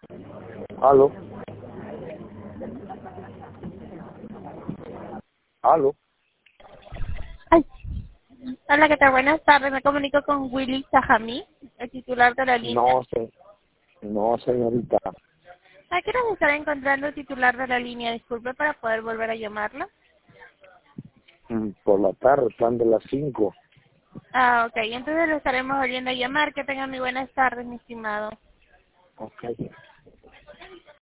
Aló. Aló. Ay. Hola, ¿qué tal? Buenas tardes. Me comunico con Willy Sajamí, el titular de la línea. No, señorita. ¿A qué hora se estará encontrando el titular de la línea? Disculpe para poder volver a llamarla. Por la tarde, están de las 5. Ah, ok. Entonces lo estaremos volviendo a llamar. Que tengan muy buenas tardes, mi estimado. Ok.